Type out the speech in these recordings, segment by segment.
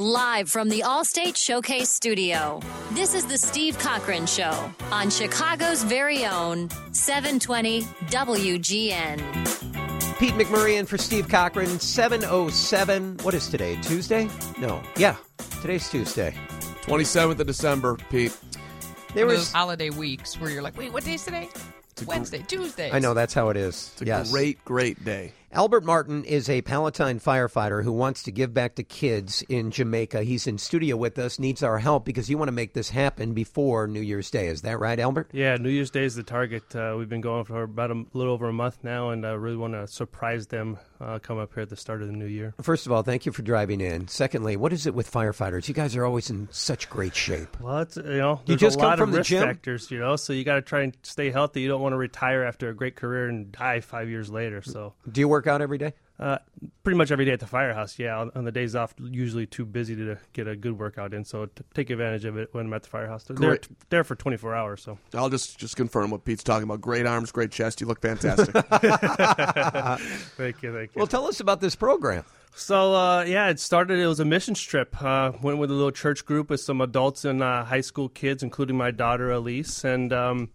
Live from the Allstate Showcase Studio, this is the Steve Cochran Show on Chicago's very own 720 WGN. Pete McMurray in for Steve Cochran, 7:07. What is today, Tuesday? No. Yeah, today's Tuesday. 27th of December, Pete. There was those holiday weeks where you're like, wait, what day is today? Wednesday, Tuesday. I know, that's how it is. It's a great, great day. Albert Martin is a Palatine firefighter who wants to give back to kids in Jamaica. He's in studio with us, needs our help because you want to make this happen before New Year's Day. Is that right, Albert? Yeah, New Year's Day is the target. We've been going for about a little over a month now, and I really want to surprise them come up here at the start of the new year. First of all, thank you for driving in. Secondly, what is it with firefighters? You guys are always in such great shape. Well, it's, there's you just a come lot from of the risk gym? factors, so you got to try and stay healthy. You don't want to retire after a great career and die 5 years later. So, do you work out every day? Pretty much every day at the firehouse, yeah. On the days off, usually too busy to get a good workout in, so take advantage of it when I'm at the firehouse. They're there for 24 hours. So I'll just confirm what Pete's talking about. Great arms, great chest. You look fantastic. Thank you. Well, tell us about this program. So, it started, it was a missions trip. Went with a little church group with some adults and high school kids, including my daughter, Elise, and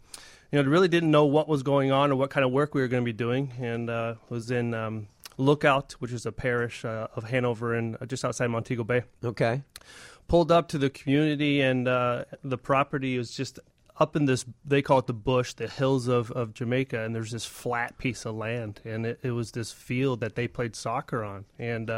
really didn't know what was going on or what kind of work we were going to be doing, and was in Lookout, which is a parish of Hanover and just outside Montego Bay. Okay. Pulled up to the community, and the property was just up in this, they call it the bush, the hills of Jamaica, and there's this flat piece of land, and it was this field that they played soccer on, and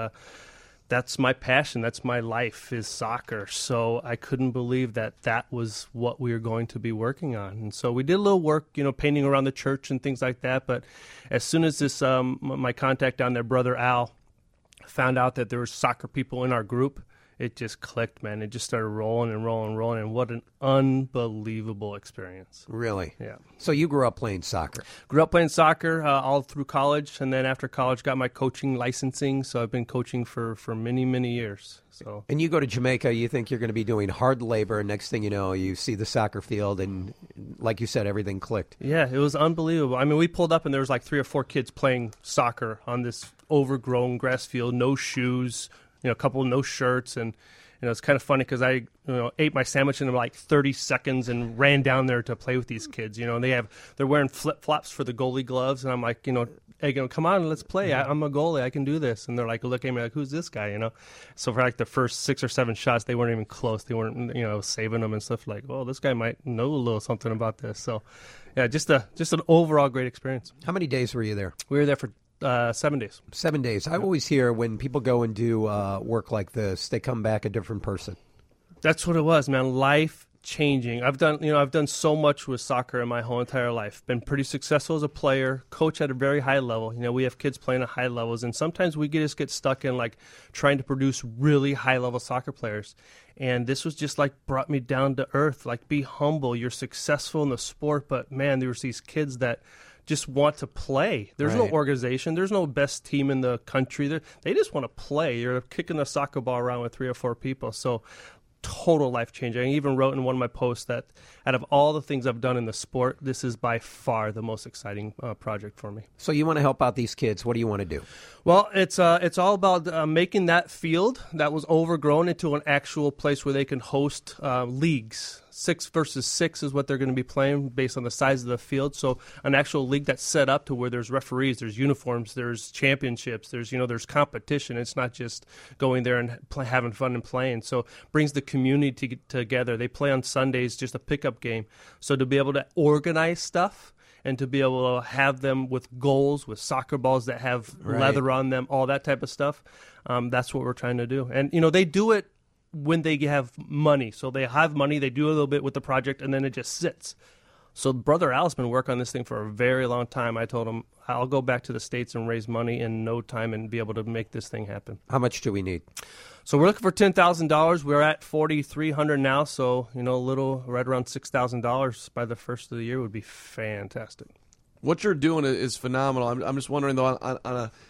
that's my passion. That's my life is soccer. So I couldn't believe that was what we were going to be working on. And so we did a little work, painting around the church and things like that. But as soon as this, my contact down there, Brother Al, found out that there were soccer people in our group, it just clicked, man. It just started rolling and rolling and rolling, and what an unbelievable experience. Really? Yeah. So you grew up playing soccer? Grew up playing soccer all through college, and then after college got my coaching licensing, so I've been coaching for many, many years. So. And you go to Jamaica, you think you're going to be doing hard labor, and next thing you know, you see the soccer field, and like you said, everything clicked. Yeah, it was unbelievable. I mean, we pulled up, and there was like 3 or 4 kids playing soccer on this overgrown grass field, no shoes, a couple no shirts, and it's kind of funny because I ate my sandwich in like 30 seconds and ran down there to play with these kids. And they're wearing flip flops for the goalie gloves, and I'm like, hey, come on, let's play. I'm a goalie, I can do this. And they're like looking at me like, who's this guy? So for like the first 6 or 7 shots, they weren't even close. They weren't saving them and stuff like, well, this guy might know a little something about this. So yeah, just an overall great experience. How many days were you there? We were there for 7 days. 7 days. I always hear when people go and do work like this, they come back a different person. That's what it was, man. Life changing. I've done so much with soccer in my whole entire life. Been pretty successful as a player, coach at a very high level. We have kids playing at high levels, and sometimes we just get stuck in like trying to produce really high level soccer players. And this was just like brought me down to earth. Like, be humble. You're successful in the sport, but man, there was these kids that just want to play. There's no organization. There's no best team in the country. They just want to play. You're kicking the soccer ball around with 3 or 4 people. So total life changing. I even wrote in one of my posts that out of all the things I've done in the sport, this is by far the most exciting project for me. So you want to help out these kids. What do you want to do? Well, it's all about making that field that was overgrown into an actual place where they can host leagues. 6 versus 6 is what they're going to be playing based on the size of the field. So an actual league that's set up to where there's referees, there's uniforms, there's championships, there's competition. It's not just going there and having fun and playing. So brings the community together. They play on Sundays, just a pickup game. So to be able to organize stuff and to be able to have them with goals, with soccer balls that have leather on them, all that type of stuff, that's what we're trying to do. And, they do it when they have money. So they have money, they do a little bit with the project, and then it just sits. So Brother Al's been working on this thing for a very long time. I told him, I'll go back to the States and raise money in no time and be able to make this thing happen. How much do we need? So we're looking for $10,000. We're at $4,300 now, so a little right around $6,000 by the first of the year would be fantastic. What you're doing is phenomenal. I'm just wondering, though, on a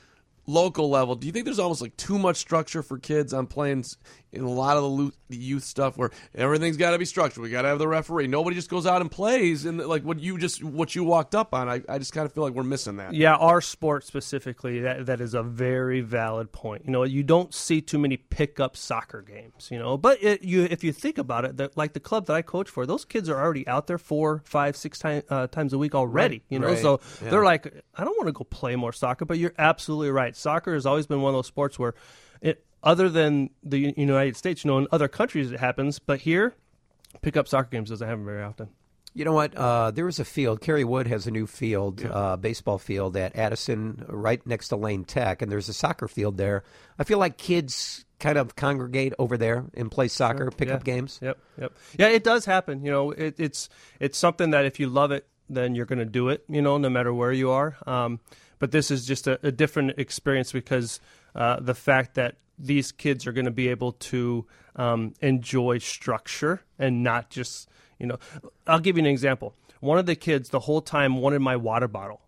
local level, do you think there's almost like too much structure for kids on playing in a lot of the youth stuff where everything's got to be structured? We got to have the referee. Nobody just goes out and plays, and like what you walked up on. I just kind of feel like we're missing that. Yeah, our sport specifically, that is a very valid point. You don't see too many pickup soccer games. But if you think about it, like the club that I coach for, those kids are already out there 4, 5, 6 times a week already. Right. So they're like, I don't want to go play more soccer. But you're absolutely right. Soccer has always been one of those sports where, other than the United States, in other countries it happens, but here, pickup soccer games doesn't happen very often. You know what? There is a field. Kerry Wood has a new field, baseball field at Addison, right next to Lane Tech, and there's a soccer field there. I feel like kids kind of congregate over there and play soccer, pickup games. Yep. Yeah, it does happen. It's something that if you love it, then you're going to do it. No matter where you are. But this is just a different experience because the fact that these kids are going to be able to enjoy structure and not just, I'll give you an example. One of the kids the whole time wanted my water bottle.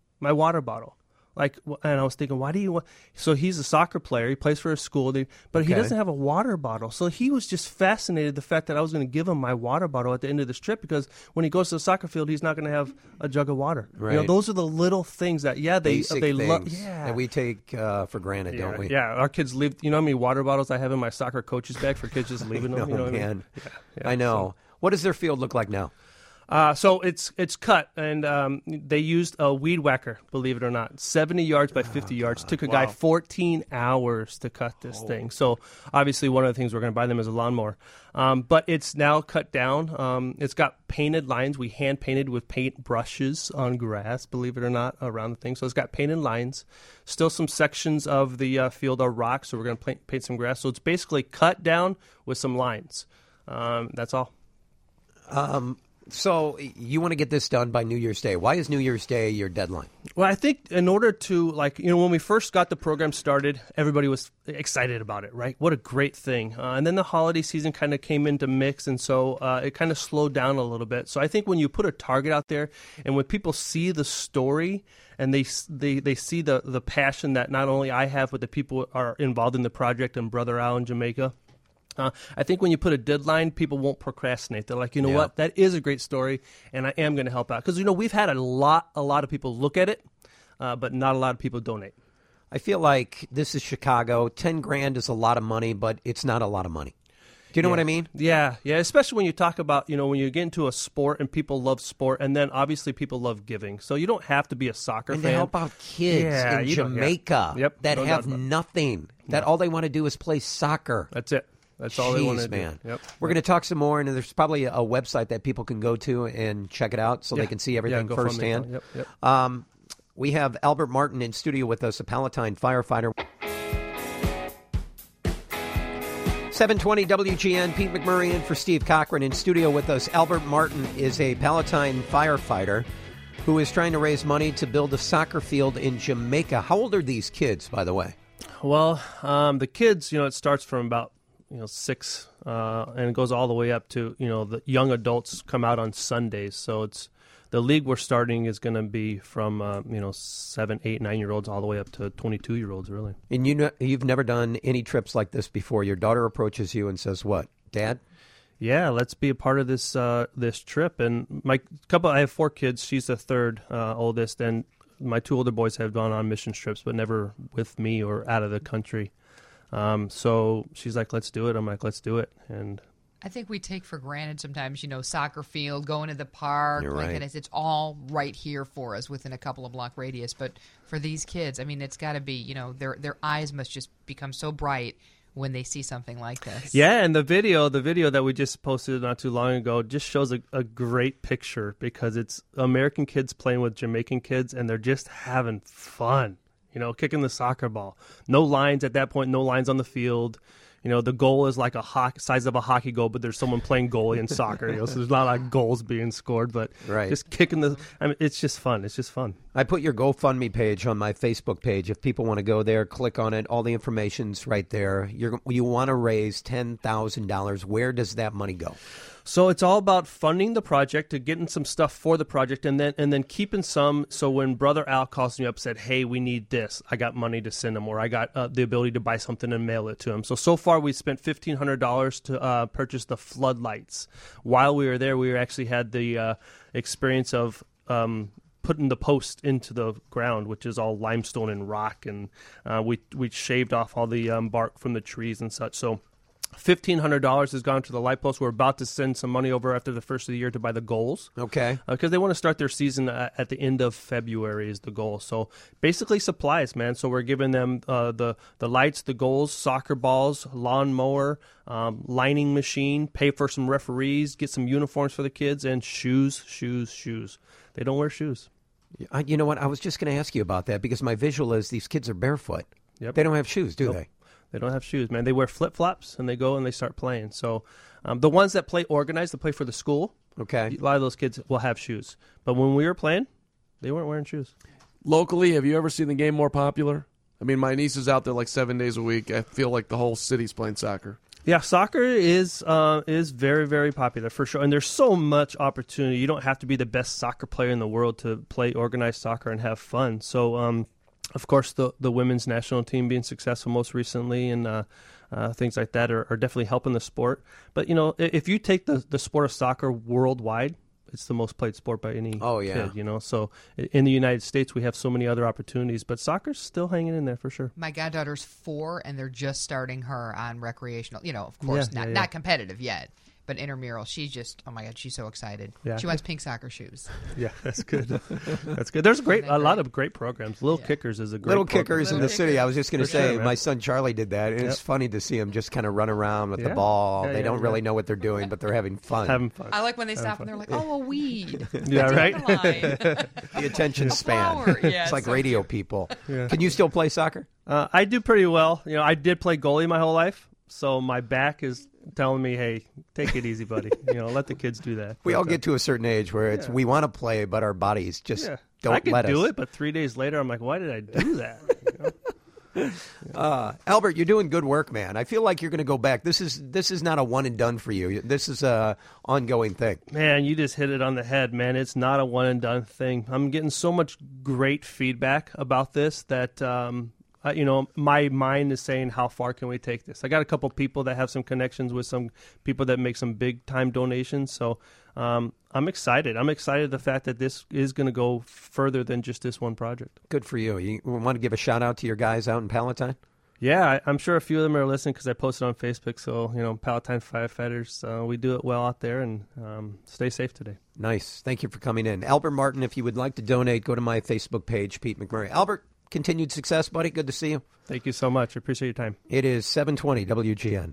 And I was thinking, why do you want? So he's a soccer player. He plays for a school, but he doesn't have a water bottle. So he was just fascinated the fact that I was going to give him my water bottle at the end of this trip because when he goes to the soccer field, he's not going to have a jug of water. Right. Those are the little things that they love. Yeah, and we take for granted, don't we? Yeah, our kids leave. You know how many water bottles I have in my soccer coach's bag for kids just leaving them? No, man. I know. So. What does their field look like now? So it's cut, and they used a weed whacker, believe it or not. 70 yards by 50 yards. Took a guy 14 hours to cut this thing. So obviously one of the things we're going to buy them is a lawnmower. But it's now cut down. It's got painted lines. We hand-painted with paint brushes on grass, believe it or not, around the thing. So it's got painted lines. Still some sections of the field are rock, so we're going to paint some grass. So it's basically cut down with some lines. That's all. So you want to get this done by New Year's Day. Why is New Year's Day your deadline? Well, I think in order to, when we first got the program started, everybody was excited about it, right? What a great thing. And then the holiday season kind of came into mix, and so it kind of slowed down a little bit. So I think when you put a target out there and when people see the story and they see the passion that not only I have, but the people are involved in the project and Brother Al in Jamaica, I think when you put a deadline, people won't procrastinate. They're like, what? That is a great story, and I am going to help out. Because, we've had a lot of people look at it, but not a lot of people donate. I feel like this is Chicago. $10,000 is a lot of money, but it's not a lot of money. Do you know what I mean? Yeah, especially when you talk about, when you get into a sport and people love sport, and then obviously people love giving. So you don't have to be a soccer fan. And to help out kids in Jamaica that have nothing, that all they want to do is play soccer. That's it. That's all they want to do. Yep. We're going to talk some more, and there's probably a website that people can go to and check it out so they can see everything firsthand. Yep. We have Albert Martin in studio with us, a Palatine firefighter. 720 WGN, Pete McMurray in for Steve Cochran. In studio with us, Albert Martin is a Palatine firefighter who is trying to raise money to build a soccer field in Jamaica. How old are these kids, by the way? Well, the kids, it starts from about 6, and it goes all the way up to, the young adults come out on Sundays. So it's the league we're starting is going to be from, 7, 8, 9-year-olds all the way up to 22-year-olds, really. And you've never done any trips like this before. Your daughter approaches you and says, what, Dad? Yeah, let's be a part of this this trip. And I have 4 kids. She's the third oldest, and my 2 older boys have gone on mission trips, but never with me or out of the country. So she's like, let's do it. I'm like, let's do it. And I think we take for granted sometimes, soccer field, going to the park. You're right. It's all right here for us within a couple of block radius. But for these kids, it's got to be, their eyes must just become so bright when they see something like this. Yeah, and the video that we just posted not too long ago just shows a great picture because it's American kids playing with Jamaican kids, and they're just having fun. Kicking the soccer ball. No lines at that point, no lines on the field. The goal is like size of a hockey goal, but there's someone playing goalie in soccer. So there's not like goals being scored, but just kicking it's just fun. It's just fun. I put your GoFundMe page on my Facebook page. If people want to go there, click on it. All the information's right there. You want to raise $10,000. Where does that money go? So it's all about funding the project, to getting some stuff for the project, and then keeping some. So when Brother Al calls me up, said, "Hey, we need this," I got money to send him, or I got the ability to buy something and mail it to him. So far we spent $1,500 to purchase the floodlights. While we were there, we actually had the experience of putting the post into the ground, which is all limestone and rock, and we shaved off all the bark from the trees and such. So $1,500 has gone to the light post. We're about to send some money over after the first of the year to buy the goals. Okay. Because they want to start their season at the end of February is the goal. So basically supplies, man. So we're giving them the lights, the goals, soccer balls, lawnmower, lining machine, pay for some referees, get some uniforms for the kids, and shoes. They don't wear shoes. You know what? I was just going to ask you about that because my visual is these kids are barefoot. Yep. They don't have shoes, do they? They don't have shoes, man. They wear flip-flops, and they go and they start playing. So the ones that play organized, that play for the school, okay, a lot of those kids will have shoes. But when we were playing, they weren't wearing shoes. Locally, have you ever seen the game more popular? I mean, my niece is out there like 7 days a week. I feel like the whole city's playing soccer. Yeah, soccer is very, very popular for sure. And there's so much opportunity. You don't have to be the best soccer player in the world to play organized soccer and have fun. So, of course, the women's national team being successful most recently and things like that are definitely helping the sport. But, you know, if you take the sport of soccer worldwide, it's the most played sport by any kid, you know. So in the United States, we have so many other opportunities, but soccer's still hanging in there for sure. My goddaughter's 4, and they're just starting her on recreational. You know, of course, not competitive yet, but intramural. She's just, oh my God, she's so excited. Yeah. She wants pink soccer shoes. Yeah, that's good. That's good. There's a lot of great programs. Little Kickers is a great Little program. Kickers in the city. I was just going to say, sure, my son Charlie did that, and it's funny to see him just kind of run around with the ball. They don't really know what they're doing, but they're having fun. I like when they stop and they're like, oh, a weed. Yeah, right? The attention span. Yeah, it's like so radio cute. people. Yeah. Can you still play soccer? I do pretty well. You know, I did play goalie my whole life, so my back is telling me, hey, take it easy, buddy. You know, let the kids do that. We all get to a certain age where it's we want to play, but our bodies just don't let us. I could do it, but 3 days later, I'm like, why did I do that? You know? Albert, you're doing good work, man. I feel like you're going to go back. This is not a one and done for you. This is a ongoing thing. Man, you just hit it on the head, man. It's not a one and done thing. I'm getting so much great feedback about this that you know, my mind is saying, how far can we take this? I got a couple people that have some connections with some people that make some big time donations. So I'm excited. I'm excited the fact that this is going to go further than just this one project. Good for you. You want to give a shout out to your guys out in Palatine? Yeah, I'm sure a few of them are listening because I posted on Facebook. So, you know, Palatine Firefighters, we do it well out there, and stay safe today. Nice. Thank you for coming in. Albert Martin, if you would like to donate, go to my Facebook page, Pete McMurray. Albert, continued success, buddy. Good to see you. Thank you so much. I appreciate your time. It is 720 WGN.